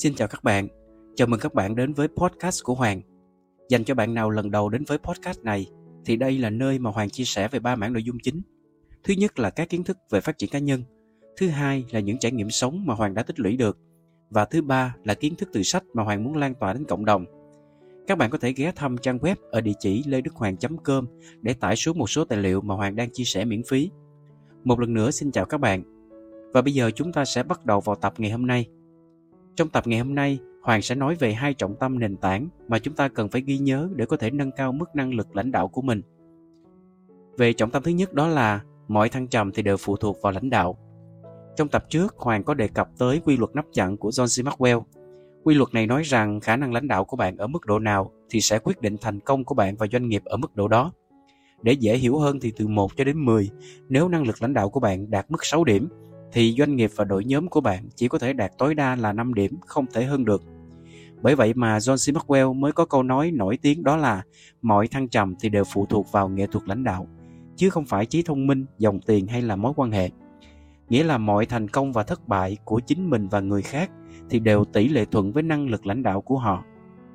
Xin chào các bạn, chào mừng các bạn đến với podcast của Hoàng. Dành cho bạn nào lần đầu đến với podcast này, thì đây là nơi mà Hoàng chia sẻ về 3 mảng nội dung chính. Thứ nhất là các kiến thức về phát triển cá nhân. Thứ hai là những trải nghiệm sống mà Hoàng đã tích lũy được. Và thứ ba là kiến thức từ sách mà Hoàng muốn lan tỏa đến cộng đồng. Các bạn có thể ghé thăm trang web ở địa chỉ ledukhoang.com để tải xuống một số tài liệu mà Hoàng đang chia sẻ miễn phí. Một lần nữa xin chào các bạn. Và bây giờ chúng ta sẽ bắt đầu vào tập ngày hôm nay. Trong tập ngày hôm nay, Hoàng sẽ nói về 2 trọng tâm nền tảng mà chúng ta cần phải ghi nhớ để có thể nâng cao mức năng lực lãnh đạo của mình. Về trọng tâm thứ nhất đó là mọi thăng trầm thì đều phụ thuộc vào lãnh đạo. Trong tập trước, Hoàng có đề cập tới quy luật nắp chặn của John C. Maxwell. Quy luật này nói rằng khả năng lãnh đạo của bạn ở mức độ nào thì sẽ quyết định thành công của bạn và doanh nghiệp ở mức độ đó. Để dễ hiểu hơn thì từ 1 cho đến 10, nếu năng lực lãnh đạo của bạn đạt mức 6 điểm, thì doanh nghiệp và đội nhóm của bạn chỉ có thể đạt tối đa là 5 điểm, không thể hơn được. Bởi vậy mà John C. Maxwell mới có câu nói nổi tiếng đó là mọi thăng trầm thì đều phụ thuộc vào nghệ thuật lãnh đạo, chứ không phải trí thông minh, dòng tiền hay là mối quan hệ. Nghĩa là mọi thành công và thất bại của chính mình và người khác thì đều tỷ lệ thuận với năng lực lãnh đạo của họ.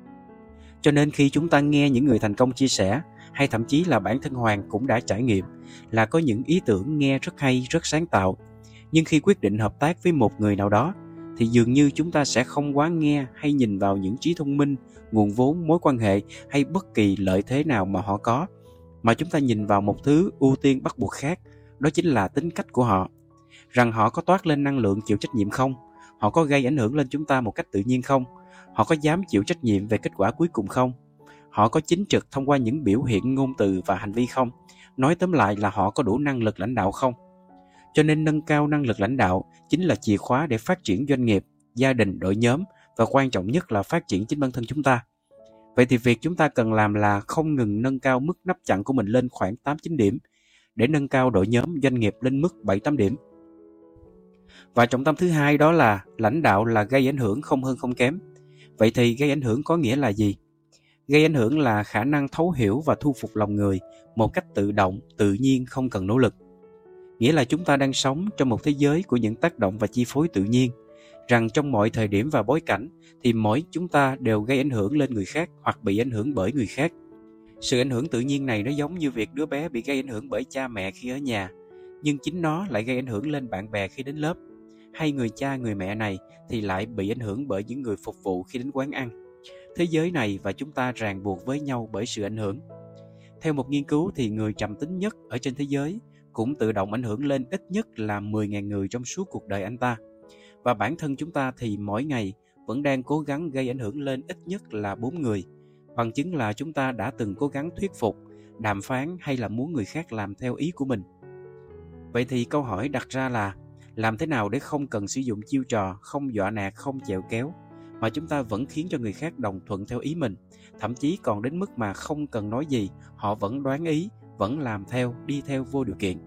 Cho nên khi chúng ta nghe những người thành công chia sẻ, hay thậm chí là bản thân Hoàng cũng đã trải nghiệm, là có những ý tưởng nghe rất hay, rất sáng tạo, nhưng khi quyết định hợp tác với một người nào đó thì dường như chúng ta sẽ không quá nghe hay nhìn vào những trí thông minh, nguồn vốn, mối quan hệ hay bất kỳ lợi thế nào mà họ có, mà chúng ta nhìn vào một thứ ưu tiên bắt buộc khác, đó chính là tính cách của họ. Rằng họ có toát lên năng lượng chịu trách nhiệm không? Họ có gây ảnh hưởng lên chúng ta một cách tự nhiên không? Họ có dám chịu trách nhiệm về kết quả cuối cùng không? Họ có chính trực thông qua những biểu hiện ngôn từ và hành vi không? Nói tóm lại là họ có đủ năng lực lãnh đạo không? Cho nên nâng cao năng lực lãnh đạo chính là chìa khóa để phát triển doanh nghiệp, gia đình, đội nhóm và quan trọng nhất là phát triển chính bản thân chúng ta. Vậy thì việc chúng ta cần làm là không ngừng nâng cao mức nắp chặn của mình lên khoảng 8-9 điểm để nâng cao đội nhóm doanh nghiệp lên mức 7-8 điểm. Và trọng tâm thứ hai đó là lãnh đạo là gây ảnh hưởng không hơn không kém. Vậy thì gây ảnh hưởng có nghĩa là gì? Gây ảnh hưởng là khả năng thấu hiểu và thu phục lòng người một cách tự động, tự nhiên, không cần nỗ lực. Nghĩa là chúng ta đang sống trong một thế giới của những tác động và chi phối tự nhiên, rằng trong mọi thời điểm và bối cảnh thì mỗi chúng ta đều gây ảnh hưởng lên người khác hoặc bị ảnh hưởng bởi người khác. Sự ảnh hưởng tự nhiên này nó giống như việc đứa bé bị gây ảnh hưởng bởi cha mẹ khi ở nhà, nhưng chính nó lại gây ảnh hưởng lên bạn bè khi đến lớp, hay người cha người mẹ này thì lại bị ảnh hưởng bởi những người phục vụ khi đến quán ăn. Thế giới này và chúng ta ràng buộc với nhau bởi sự ảnh hưởng. Theo một nghiên cứu thì người trầm tính nhất ở trên thế giới cũng tự động ảnh hưởng lên ít nhất là 10.000 người trong suốt cuộc đời anh ta. Và bản thân chúng ta thì mỗi ngày vẫn đang cố gắng gây ảnh hưởng lên ít nhất là 4 người, bằng chứng là chúng ta đã từng cố gắng thuyết phục, đàm phán hay là muốn người khác làm theo ý của mình. Vậy thì câu hỏi đặt ra là làm thế nào để không cần sử dụng chiêu trò, không dọa nạt, không chèo kéo, mà chúng ta vẫn khiến cho người khác đồng thuận theo ý mình, thậm chí còn đến mức mà không cần nói gì, họ vẫn đoán ý, vẫn làm theo, đi theo vô điều kiện.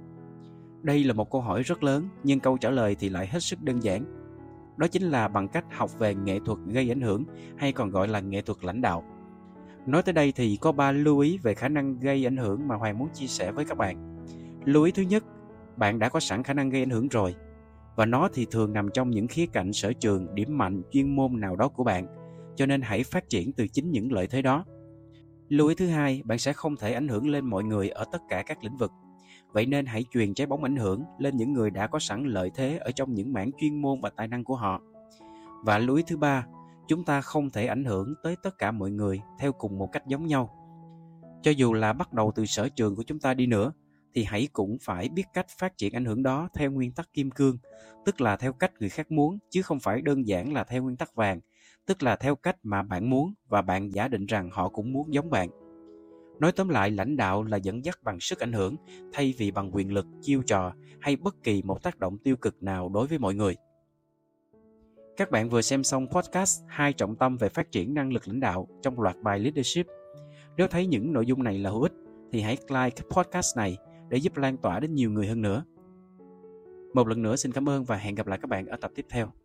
Đây là một câu hỏi rất lớn, nhưng câu trả lời thì lại hết sức đơn giản. Đó chính là bằng cách học về nghệ thuật gây ảnh hưởng, hay còn gọi là nghệ thuật lãnh đạo. Nói tới đây thì có 3 lưu ý về khả năng gây ảnh hưởng mà Hoàng muốn chia sẻ với các bạn. Lưu ý thứ nhất, bạn đã có sẵn khả năng gây ảnh hưởng rồi, và nó thì thường nằm trong những khía cạnh sở trường, điểm mạnh, chuyên môn nào đó của bạn, cho nên hãy phát triển từ chính những lợi thế đó. Lưu ý thứ hai, bạn sẽ không thể ảnh hưởng lên mọi người ở tất cả các lĩnh vực. Vậy nên hãy chuyền trái bóng ảnh hưởng lên những người đã có sẵn lợi thế ở trong những mảng chuyên môn và tài năng của họ. Và lưu ý thứ ba, chúng ta không thể ảnh hưởng tới tất cả mọi người theo cùng một cách giống nhau. Cho dù là bắt đầu từ sở trường của chúng ta đi nữa, thì hãy cũng phải biết cách phát triển ảnh hưởng đó theo nguyên tắc kim cương, tức là theo cách người khác muốn, chứ không phải đơn giản là theo nguyên tắc vàng, tức là theo cách mà bạn muốn và bạn giả định rằng họ cũng muốn giống bạn. Nói tóm lại, lãnh đạo là dẫn dắt bằng sức ảnh hưởng thay vì bằng quyền lực, chiêu trò hay bất kỳ một tác động tiêu cực nào đối với mọi người. Các bạn vừa xem xong podcast 2 trọng tâm về phát triển năng lực lãnh đạo trong loạt bài Leadership. Nếu thấy những nội dung này là hữu ích thì hãy like podcast này để giúp lan tỏa đến nhiều người hơn nữa. Một lần nữa xin cảm ơn và hẹn gặp lại các bạn ở tập tiếp theo.